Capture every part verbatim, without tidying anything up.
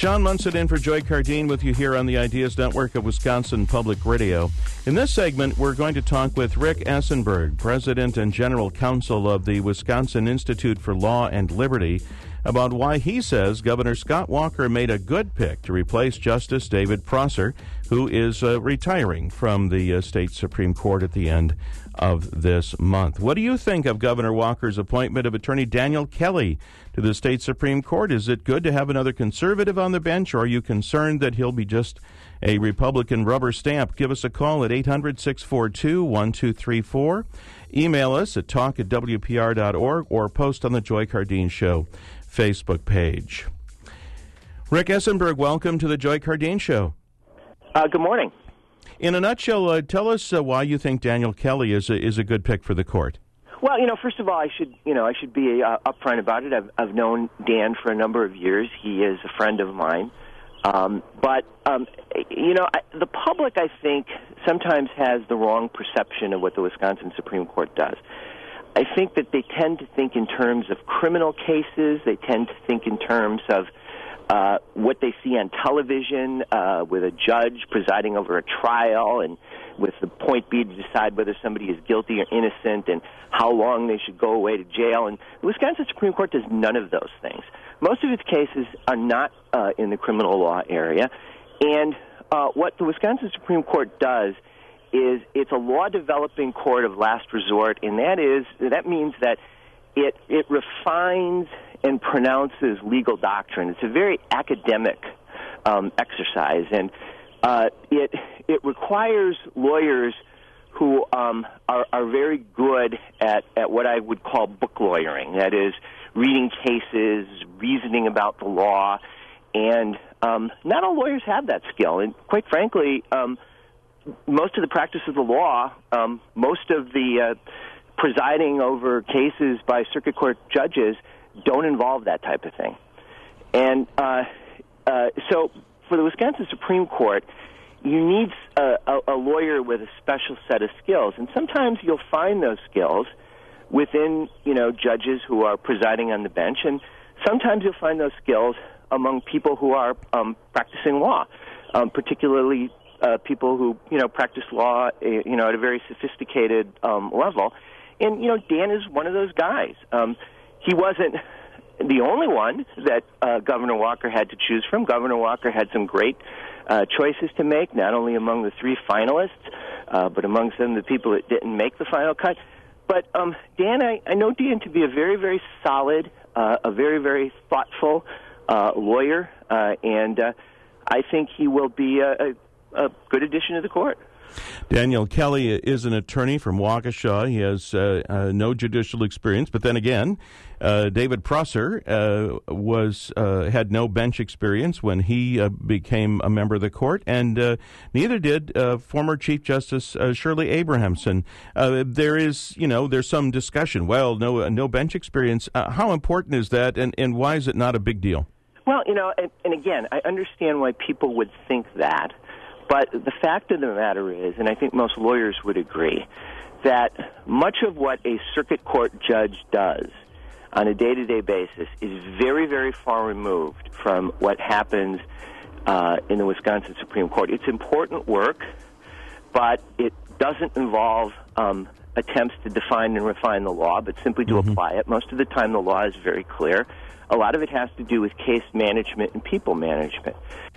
John Munson in for Joy Cardine with you here on the Ideas Network of Wisconsin Public Radio. In this segment, we're going to talk with Rick Essenberg, President and General Counsel of the Wisconsin Institute for Law and Liberty, about why he says Governor Scott Walker made a good pick to replace Justice David Prosser, who is uh, retiring from the uh, state Supreme Court at the end of this month. What do you think of Governor Walker's appointment of Attorney Daniel Kelly to the state Supreme Court? Is it good to have another conservative on the bench, or are you concerned that he'll be just a Republican rubber stamp? Give us a call at eight hundred, six four two, one two three four. Email us at talk at w p r dot org or post on the Joy Cardine Show Facebook page. Rick Essenberg, welcome to the Joy Cardine Show. Uh, good morning. In a nutshell, uh, tell us uh, why you think Daniel Kelly is a, is a good pick for the court. Well, you know, first of all, I should, you know, I should be uh, upfront about it. I've, I've known Dan for a number of years. He is a friend of mine. Um, but, um, you know, I, the public, I think, sometimes has the wrong perception of what the Wisconsin Supreme Court does. I think that they tend to think in terms of criminal cases. They tend to think in terms of uh, what they see on television uh, with a judge presiding over a trial, and with the point being to decide whether somebody is guilty or innocent and how long they should go away to jail. And the Wisconsin Supreme Court does none of those things. Most of its cases are not uh, in the criminal law area. And uh, what the Wisconsin Supreme Court does is it's a law-developing court of last resort, and that is that means that it it refines and pronounces legal doctrine. It's a very academic um, exercise, and uh, it it requires lawyers who um, are, are very good at, at what I would call book lawyering. That is, reading cases, reasoning about the law, and um, not all lawyers have that skill. And quite frankly, um, most of the practice of the law, um, most of the uh, presiding over cases by circuit court judges don't involve that type of thing. And uh, uh, so for the Wisconsin Supreme Court, you need a, a, a lawyer with a special set of skills. And sometimes you'll find those skills within, you know, judges who are presiding on the bench, and sometimes you'll find those skills among people who are um, practicing law, um, particularly uh, people who, you know, practice law, you know, at a very sophisticated um, level. And, you know, Dan is one of those guys. Um, he wasn't the only one that uh, Governor Walker had to choose from. Governor Walker had some great uh, choices to make, not only among the three finalists, uh, but among some of the people that didn't make the final cut. But um, Dan, I, I know Dan to be a very, very solid, uh, a very, very thoughtful uh, lawyer, uh, and uh, I think he will be a, a, a good addition to the court. Daniel Kelly is an attorney from Waukesha. He has uh, uh, no judicial experience, but then again, uh, David Prosser uh, was uh, had no bench experience when he uh, became a member of the court, and uh, neither did uh, former Chief Justice uh, Shirley Abrahamson. Uh, there is, you know, there's some discussion. Well, no, no bench experience. Uh, how important is that, and, and why is it not a big deal? Well, you know, and, and again, I understand why people would think that. But the fact of the matter is, and I think most lawyers would agree, that much of what a circuit court judge does on a day-to-day basis is very, very far removed from what happens uh, in the Wisconsin Supreme Court. It's important work, but it doesn't involve um, attempts to define and refine the law, but simply to mm-hmm. apply it. Most of the time the law is very clear. A lot of it has to do with case management and people management.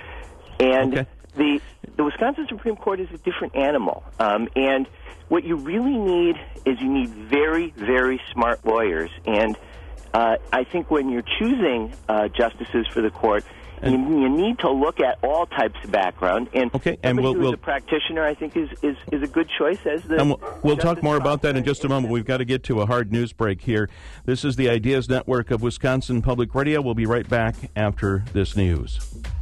And okay. the the Wisconsin Supreme Court is a different animal. Um, and what you really need is you need very, very smart lawyers. And uh, I think when you're choosing uh, justices for the court, you, you need to look at all types of background. And okay, and we'll, who's we'll, a practitioner, I think, is, is, is a good choice as the. And we'll, we'll talk more about that in just a moment. We've got to get to a hard news break here. This is the Ideas Network of Wisconsin Public Radio. We'll be right back after this news.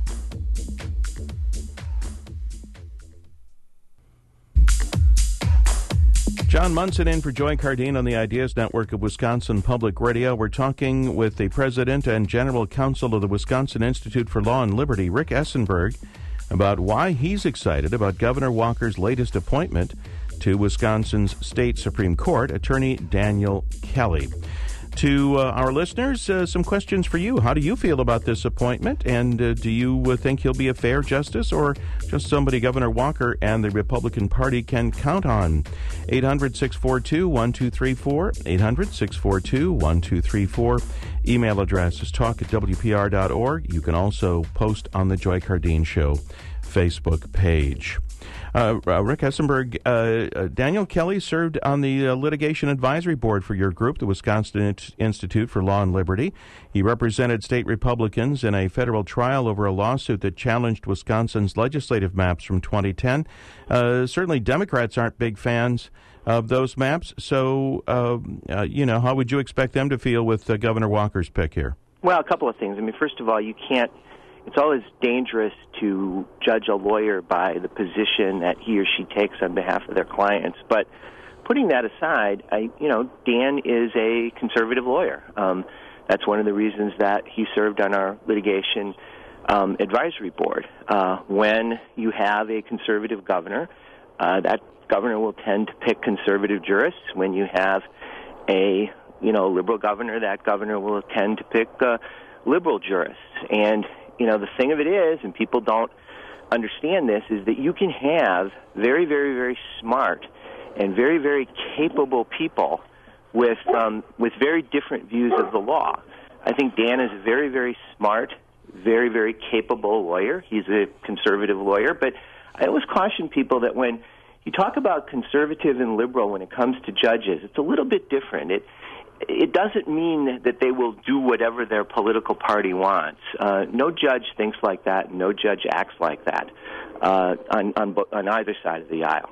John Munson in for Joy Cardine on the Ideas Network of Wisconsin Public Radio. We're talking with the President and General Counsel of the Wisconsin Institute for Law and Liberty, Rick Essenberg, about why he's excited about Governor Walker's latest appointment to Wisconsin's State Supreme Court, Attorney Daniel Kelly. To uh, our listeners, uh, some questions for you. How do you feel about this appointment? And uh, do you uh, think he'll be a fair justice or just somebody Governor Walker and the Republican Party can count on? eight hundred, six four two, one two three four. eight hundred, six four two, one two three four. Email address is talk at w p r dot org. You can also post on the Joy Cardeen Show Facebook page. Uh, uh, Rick Essenberg, uh, uh, Daniel Kelly served on the uh, litigation advisory board for your group, the Wisconsin Institute for Law and Liberty. He represented state Republicans in a federal trial over a lawsuit that challenged Wisconsin's legislative maps from twenty ten. Uh, certainly Democrats aren't big fans of those maps, so, uh, uh, you know, how would you expect them to feel with uh, Governor Walker's pick here? Well, a couple of things. I mean, first of all, you can't It's always dangerous to judge a lawyer by the position that he or she takes on behalf of their clients. But putting that aside, I, you know, Dan is a conservative lawyer. Um, that's one of the reasons that he served on our litigation um, advisory board. Uh, when you have a conservative governor, uh, that governor will tend to pick conservative jurists. When you have a, you know, liberal governor, that governor will tend to pick uh, liberal jurists. And you know, the thing of it is, and people don't understand this, is that you can have very, very, very smart and very, very capable people with um, with very different views of the law. I think Dan is a very, very smart, very, very capable lawyer. He's a conservative lawyer, but I always caution people that when you talk about conservative and liberal when it comes to judges, it's a little bit different. It It doesn't mean that they will do whatever their political party wants. Uh, no judge thinks like that. No judge acts like that uh, on, on on either side of the aisle.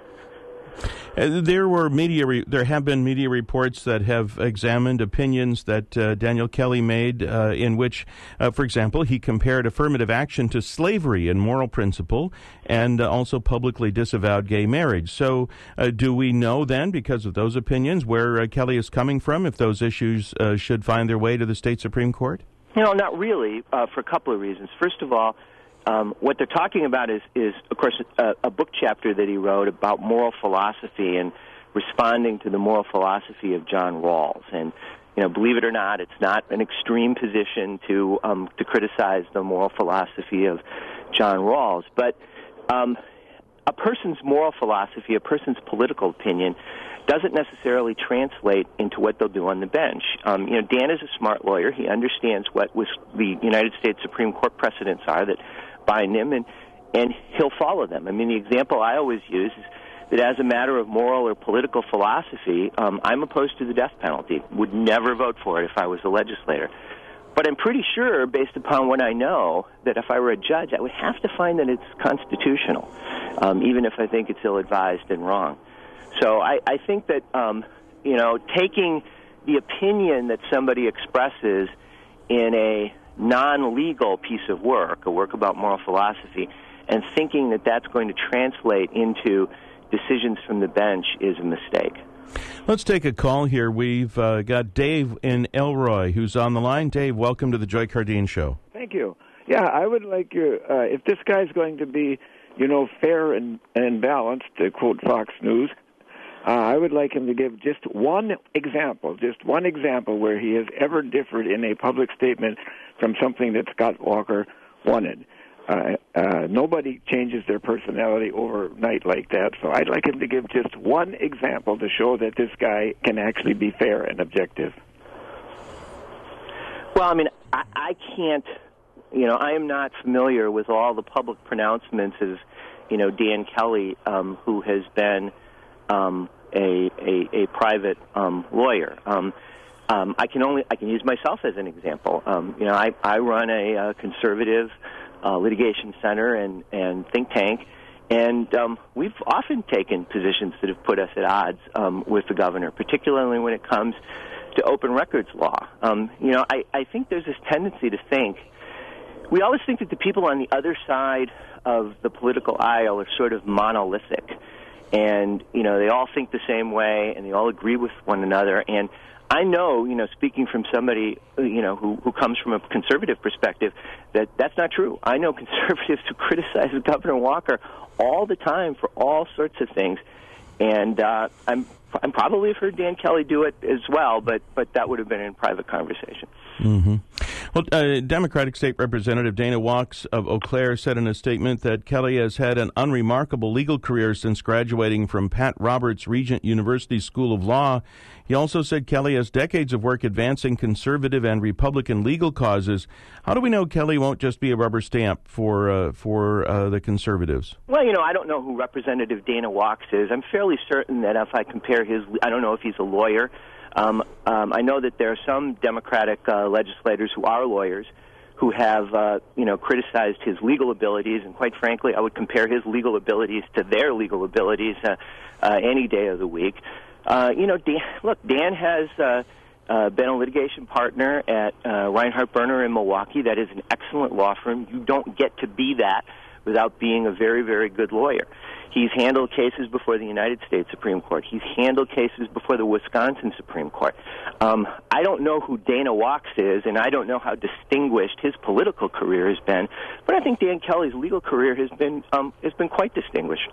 Uh, there were media. Re- there have been media reports that have examined opinions that uh, Daniel Kelly made, uh, in which, uh, for example, he compared affirmative action to slavery in moral principle, and uh, also publicly disavowed gay marriage. So, uh, do we know then, because of those opinions, where uh, Kelly is coming from? If those issues uh, should find their way to the state Supreme Court? No, not really. Uh, for a couple of reasons. First of all, Um, what they're talking about is, is of course, a, a book chapter that he wrote about moral philosophy and responding to the moral philosophy of John Rawls. And, you know, believe it or not, it's not an extreme position to um, to criticize the moral philosophy of John Rawls. But um, a person's moral philosophy, a person's political opinion, doesn't necessarily translate into what they'll do on the bench. Um, you know, Dan is a smart lawyer. He understands what was the United States Supreme Court precedents are that bind him, and, and he'll follow them. I mean, the example I always use is that as a matter of moral or political philosophy, um, I'm opposed to the death penalty, would never vote for it if I was a legislator. But I'm pretty sure, based upon what I know, that if I were a judge, I would have to find that it's constitutional, um, even if I think it's ill-advised and wrong. So I, I think that, um, you know, taking the opinion that somebody expresses in a non-legal piece of work, a work about moral philosophy, and thinking that that's going to translate into decisions from the bench is a mistake. Let's take a call here. We've uh, got Dave in Elroy who's on the line. Dave, welcome to the Joy Cardeen Show. Thank you. Yeah, I would like you, uh, if this guy's going to be, you know, fair and, and balanced, to quote Fox News, uh, I would like him to give just one example, just one example where he has ever differed in a public statement from something that Scott Walker wanted. Uh, uh, nobody changes their personality overnight like that, so I'd like him to give just one example to show that this guy can actually be fair and objective. Well, I mean, I, I can't, you know, I am not familiar with all the public pronouncements of, you know, Dan Kelly, um, who has been um, a, a, a private um, lawyer. Um, um, I can only, I can use myself as an example. Um, you know, I, I run a, a conservative Uh, litigation center and, and think tank, and um, we've often taken positions that have put us at odds um, with the governor, particularly when it comes to open records law. Um, you know, I, I think there's this tendency to think, we always think that the people on the other side of the political aisle are sort of monolithic, and, you know, they all think the same way, and they all agree with one another, and I know, you know, speaking from somebody, you know, who, who comes from a conservative perspective, that that's not true. I know conservatives who criticize Governor Walker all the time for all sorts of things, and uh, I'm I'm probably have heard Dan Kelly do it as well, but but that would have been in private conversation. Mm-hmm. Well, uh, Democratic State Representative Dana Wachs of Eau Claire said in a statement that Kelly has had an unremarkable legal career since graduating from Pat Roberts Regent University School of Law. He also said Kelly has decades of work advancing conservative and Republican legal causes. How do we know Kelly won't just be a rubber stamp for uh, for uh, the conservatives? Well, you know, I don't know who Representative Dana Wachs is. I'm fairly certain that if I compare his, I don't know if he's a lawyer. Um, um, I know that there are some Democratic uh, legislators who are lawyers who have, uh, you know, criticized his legal abilities, and quite frankly, I would compare his legal abilities to their legal abilities uh, uh, any day of the week. Uh, you know, Dan, look, Dan has uh, uh, been a litigation partner at uh, Reinhart Berner in Milwaukee. That is an excellent law firm. You don't get to be that without being a very, very good lawyer. He's handled cases before the United States Supreme Court. He's handled cases before the Wisconsin Supreme Court. Um, I don't know who Dana Wachs is, and I don't know how distinguished his political career has been, but I think Dan Kelly's legal career has been um, has been quite distinguished.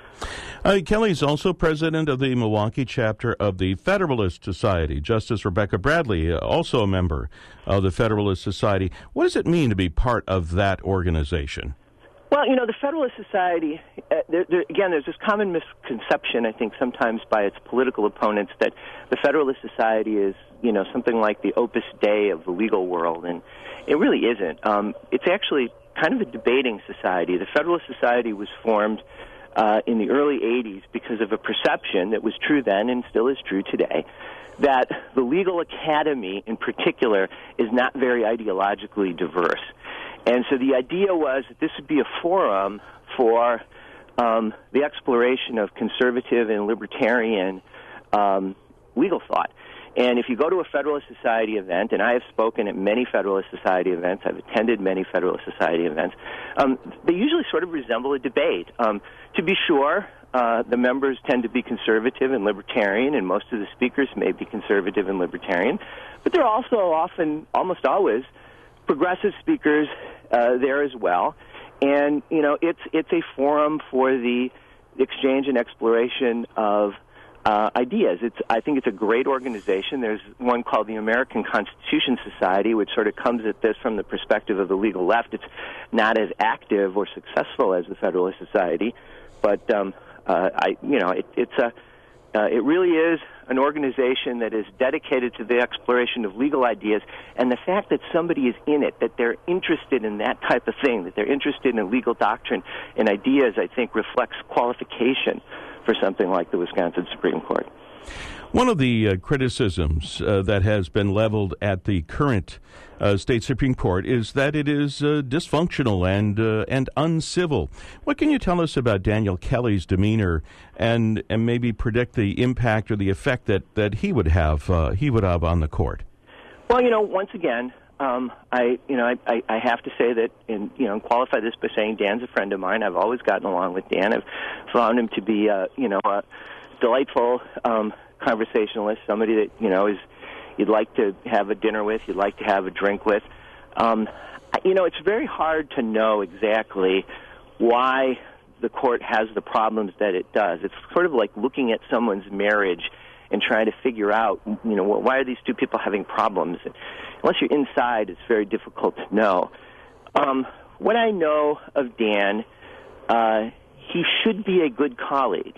Uh, Kelly is also president of the Milwaukee chapter of the Federalist Society. Justice Rebecca Bradley, uh, also a member of the Federalist Society. What does it mean to be part of that organization? Well, you know, the Federalist Society, uh, there, there, again, there's this common misconception, I think, sometimes by its political opponents that the Federalist Society is, you know, something like the Opus Dei of the legal world, and it really isn't. Um, it's actually kind of a debating society. The Federalist Society was formed uh, in the early eighties because of a perception that was true then and still is true today, that the legal academy in particular is not very ideologically diverse. And so the idea was that this would be a forum for um, the exploration of conservative and libertarian um, legal thought. And if you go to a Federalist Society event, and I have spoken at many Federalist Society events, I've attended many Federalist Society events, um, they usually sort of resemble a debate. Um, to be sure, uh, the members tend to be conservative and libertarian, and most of the speakers may be conservative and libertarian, but they're also often, almost always, progressive speakers uh, there as well, and you know it's it's a forum for the exchange and exploration of uh, ideas. It's I think it's a great organization. There's one called the American Constitution Society, which sort of comes at this from the perspective of the legal left. It's not as active or successful as the Federalist Society, but um, uh, I you know it, it's a uh, it really is an organization that is dedicated to the exploration of legal ideas, and the fact that somebody is in it, that they're interested in that type of thing, that they're interested in legal doctrine and ideas, I think reflects qualification for something like the Wisconsin Supreme Court. One of the uh, criticisms uh, that has been leveled at the current uh, state Supreme Court is that it is uh, dysfunctional and uh, and uncivil. What can you tell us about Daniel Kelly's demeanor and and maybe predict the impact or the effect that, that he would have uh, he would have on the court? Well, you know, once again, um, I you know I, I, I have to say that, and you know, qualify this by saying Dan's a friend of mine. I've always gotten along with Dan. I've found him to be uh, you know a delightful Um, conversationalist, somebody that, you know, is you'd like to have a dinner with, you'd like to have a drink with. Um, you know, it's very hard to know exactly why the court has the problems that it does. It's sort of like looking at someone's marriage and trying to figure out, you know, why are these two people having problems? Unless you're inside, it's very difficult to know. Um, what I know of Dan, uh, he should be a good colleague.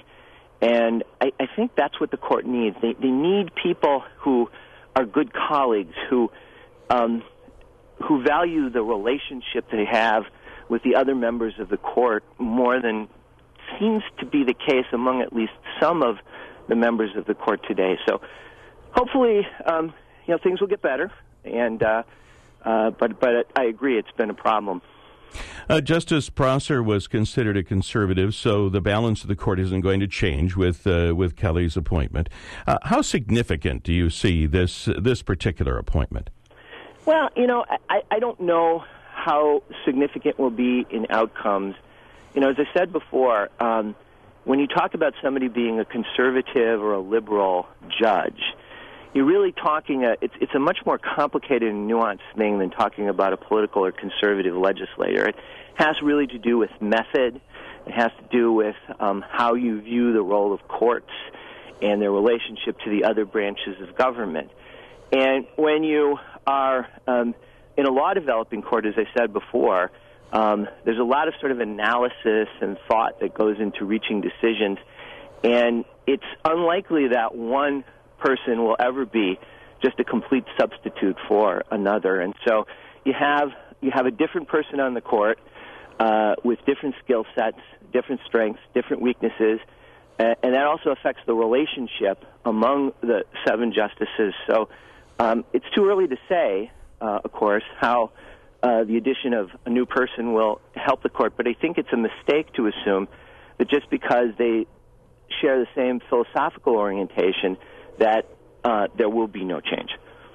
And I, I think that's what the court needs. They, they need people who are good colleagues, who um, who value the relationship they have with the other members of the court more than seems to be the case among at least some of the members of the court today. So hopefully, um, you know, things will get better. And uh, uh, but but I agree, it's been a problem. Uh, Justice Prosser was considered a conservative, so the balance of the court isn't going to change with uh, with Kelly's appointment. Uh, how significant do you see this this particular appointment? Well, you know, I, I don't know how significant will be in outcomes. You know, as I said before, um, when you talk about somebody being a conservative or a liberal judge, you're really talking, a, it's, it's a much more complicated and nuanced thing than talking about a political or conservative legislator. It has really to do with method, It has to do with um, how you view the role of courts and their relationship to the other branches of government. And when you are um, in a law-developing court, as I said before, um, there's a lot of sort of analysis and thought that goes into reaching decisions, and it's unlikely that one person will ever be just a complete substitute for another. And so you have you have a different person on the court uh, with different skill sets, different strengths, different weaknesses, uh, and that also affects the relationship among the seven justices. So um, it's too early to say, uh, of course, how uh, the addition of a new person will help the court, but I think it's a mistake to assume that just because they share the same philosophical orientation that uh, there will be no change.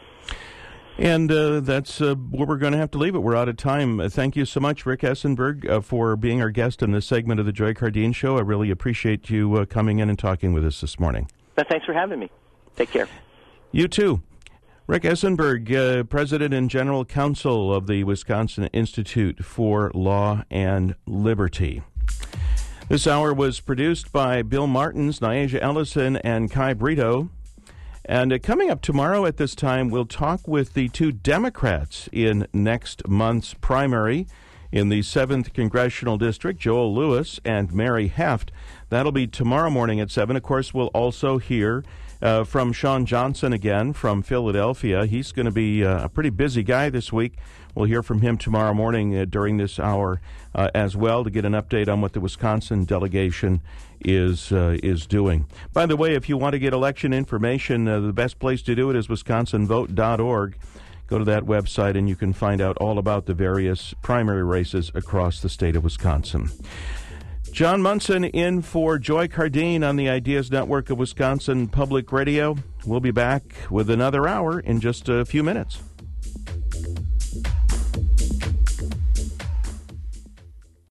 And uh, that's uh, where we're going to have to leave it. We're out of time. Uh, thank you so much, Rick Essenberg, uh, for being our guest in this segment of the Joy Cardeen Show. I really appreciate you uh, coming in and talking with us this morning. Uh, thanks for having me. Take care. You too. Rick Essenberg, uh, President and General Counsel of the Wisconsin Institute for Law and Liberty. This hour was produced by Bill Martins, Niaja Ellison, and Kai Brito. And uh, coming up tomorrow at this time, we'll talk with the two Democrats in next month's primary in the seventh Congressional District, Joel Lewis and Mary Heft. That'll be tomorrow morning at seven. Of course, we'll also hear uh, from Sean Johnson again from Philadelphia. He's going to be uh, a pretty busy guy this week. We'll hear from him tomorrow morning uh, during this hour uh, as well to get an update on what the Wisconsin delegation is uh, is doing. By the way, if you want to get election information, uh, the best place to do it is wisconsin vote dot org. Go to that website and you can find out all about the various primary races across the state of Wisconsin. John Munson in for Joy Cardeen on the Ideas Network of Wisconsin Public Radio. We'll be back with another hour in just a few minutes.